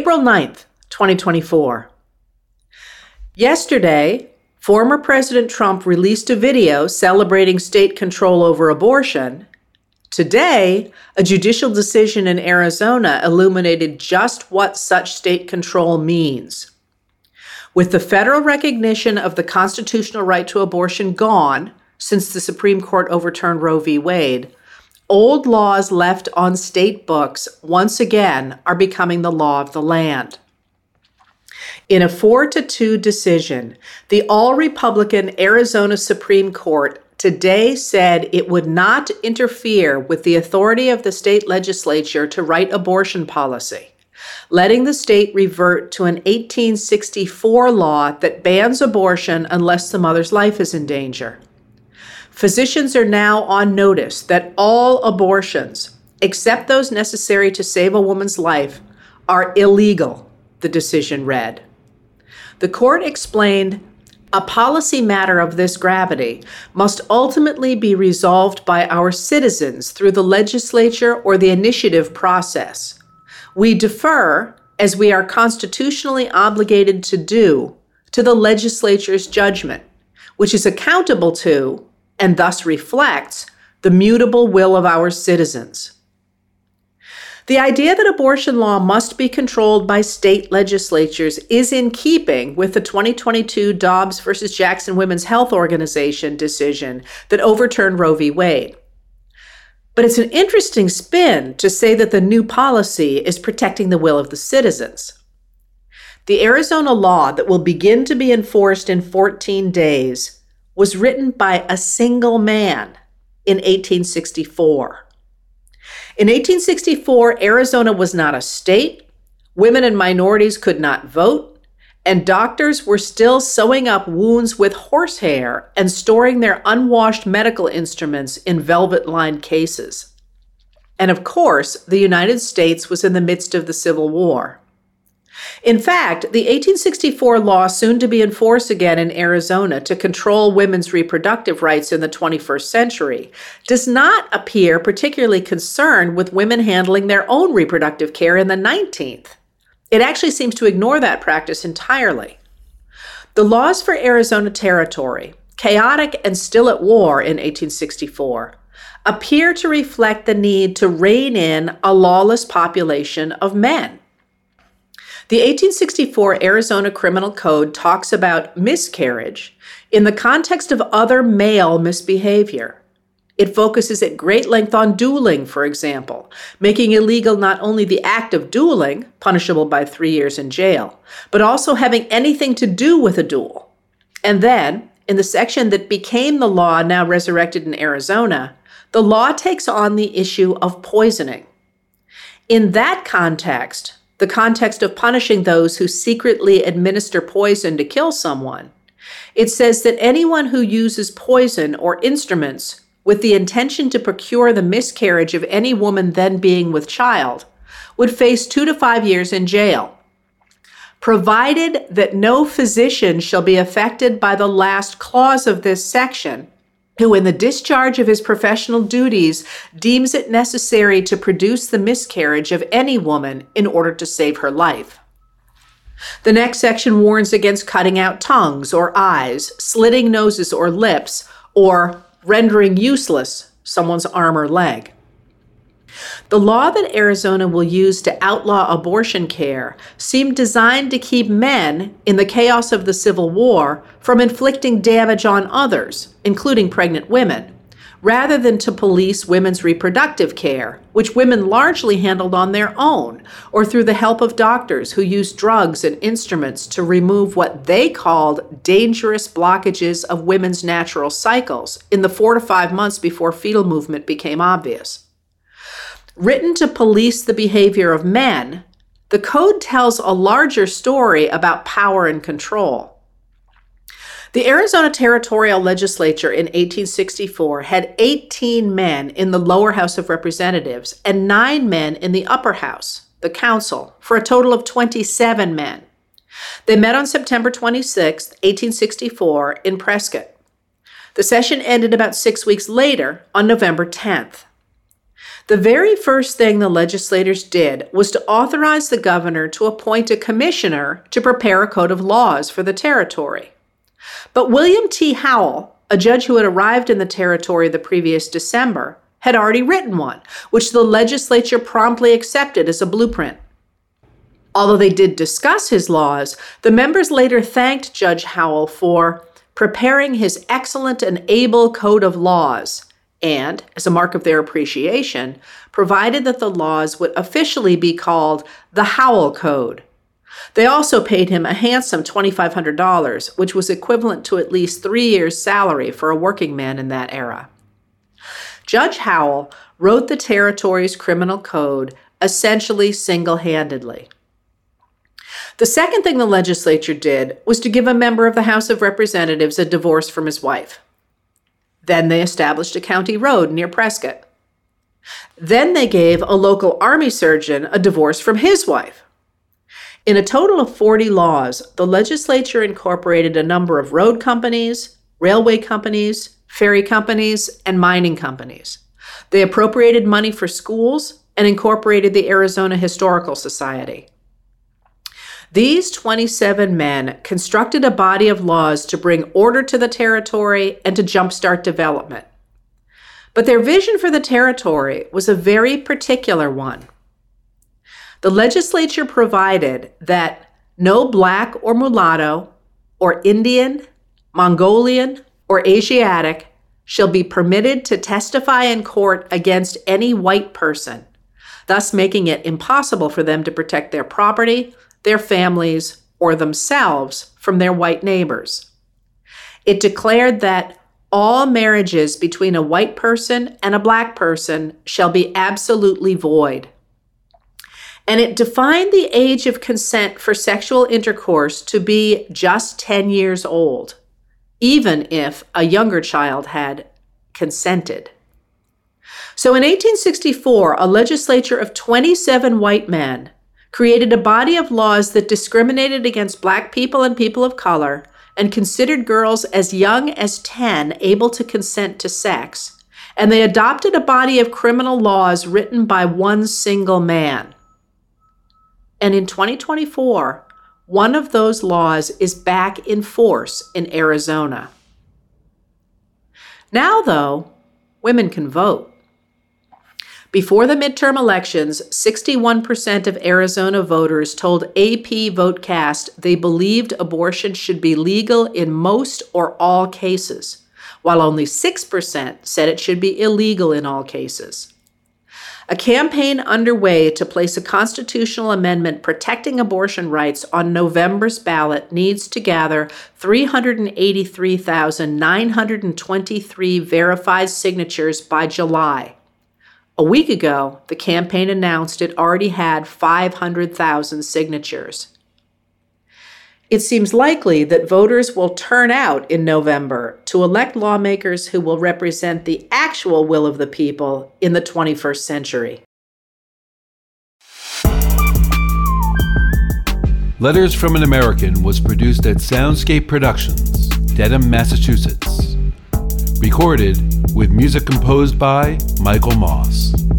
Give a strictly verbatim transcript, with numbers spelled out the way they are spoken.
April ninth, twenty twenty-four. Yesterday, former President Trump released a video celebrating state control over abortion. Today, a judicial decision in Arizona illuminated just what such state control means. With the federal recognition of the constitutional right to abortion gone since the Supreme Court overturned Roe v. Wade, old laws left on state books once again are becoming the law of the land. In a four to two decision, the all-Republican Arizona Supreme Court today said it would not interfere with the authority of the state legislature to write abortion policy, letting the state revert to an eighteen sixty-four law that bans abortion unless the mother's life is in danger. Physicians are now on notice that all abortions, except those necessary to save a woman's life, are illegal, the decision read. The court explained, a policy matter of this gravity must ultimately be resolved by our citizens through the legislature or the initiative process. We defer, as we are constitutionally obligated to do, to the legislature's judgment, which is accountable to, and thus reflects, the mutable will of our citizens. The idea that abortion law must be controlled by state legislatures is in keeping with the twenty twenty-two Dobbs versus Jackson Women's Health Organization decision that overturned Roe v. Wade. But it's an interesting spin to say that the new policy is protecting the will of the citizens. The Arizona law that will begin to be enforced in fourteen days was written by a single man in eighteen sixty-four. In eighteen sixty-four, Arizona was not a state, women and minorities could not vote, and doctors were still sewing up wounds with horsehair and storing their unwashed medical instruments in velvet-lined cases. And of course, the United States was in the midst of the Civil War. In fact, the eighteen sixty-four law, soon to be enforced again in Arizona to control women's reproductive rights in the twenty-first century, does not appear particularly concerned with women handling their own reproductive care in the nineteenth. It actually seems to ignore that practice entirely. The laws for Arizona Territory, chaotic and still at war in eighteen sixty-four, appear to reflect the need to rein in a lawless population of men. The eighteen sixty-four Arizona Criminal Code talks about miscarriage in the context of other male misbehavior. It focuses at great length on dueling, for example, making illegal not only the act of dueling, punishable by three years in jail, but also having anything to do with a duel. And then, in the section that became the law now resurrected in Arizona, the law takes on the issue of poisoning. In that context, the context of punishing those who secretly administer poison to kill someone, it says that anyone who uses poison or instruments with the intention to procure the miscarriage of any woman then being with child would face two to five years in jail, provided that no physician shall be affected by the last clause of this section, who in the discharge of his professional duties deems it necessary to produce the miscarriage of any woman in order to save her life. The next section warns against cutting out tongues or eyes, slitting noses or lips, or rendering useless someone's arm or leg. The law that Arizona will use to outlaw abortion care seemed designed to keep men, in the chaos of the Civil War, from inflicting damage on others, including pregnant women, rather than to police women's reproductive care, which women largely handled on their own, or through the help of doctors who used drugs and instruments to remove what they called dangerous blockages of women's natural cycles in the four to five months before fetal movement became obvious. Written to police the behavior of men, the code tells a larger story about power and control. The Arizona Territorial Legislature in eighteen sixty-four had eighteen men in the lower House of Representatives and nine men in the upper house, the council, for a total of twenty-seven men. They met on September twenty-sixth, eighteen sixty-four, in Prescott. The session ended about six weeks later on November tenth. The very first thing the legislators did was to authorize the governor to appoint a commissioner to prepare a code of laws for the territory. But William T. Howell, a judge who had arrived in the territory the previous December, had already written one, which the legislature promptly accepted as a blueprint. Although they did discuss his laws, the members later thanked Judge Howell for preparing his excellent and able code of laws, and, as a mark of their appreciation, provided that the laws would officially be called the Howell Code. They also paid him a handsome twenty-five hundred dollars, which was equivalent to at least three years' salary for a working man in that era. Judge Howell wrote the territory's criminal code essentially single-handedly. The second thing the legislature did was to give a member of the House of Representatives a divorce from his wife. Then they established a county road near Prescott. Then they gave a local army surgeon a divorce from his wife. In a total of forty laws, the legislature incorporated a number of road companies, railway companies, ferry companies, and mining companies. They appropriated money for schools and incorporated the Arizona Historical Society. These twenty-seven men constructed a body of laws to bring order to the territory and to jumpstart development. But their vision for the territory was a very particular one. The legislature provided that no black or mulatto or Indian, Mongolian, or Asiatic shall be permitted to testify in court against any white person, thus making it impossible for them to protect their property, their families, or themselves from their white neighbors. It declared that all marriages between a white person and a black person shall be absolutely void. And it defined the age of consent for sexual intercourse to be just ten years old, even if a younger child had consented. So in eighteen sixty-four, a legislature of twenty-seven white men created a body of laws that discriminated against black people and people of color and considered girls as young as ten able to consent to sex, and they adopted a body of criminal laws written by one single man. And in twenty twenty-four, one of those laws is back in force in Arizona. Now, though, women can vote. Before the midterm elections, sixty-one percent of Arizona voters told A P Votecast they believed abortion should be legal in most or all cases, while only six percent said it should be illegal in all cases. A campaign underway to place a constitutional amendment protecting abortion rights on November's ballot needs to gather three hundred eighty-three thousand nine hundred twenty-three verified signatures by July. A week ago, the campaign announced it already had five hundred thousand signatures. It seems likely that voters will turn out in November to elect lawmakers who will represent the actual will of the people in the twenty-first century. Letters from an American was produced at Soundscape Productions, Dedham, Massachusetts. Recorded with music composed by Michael Moss.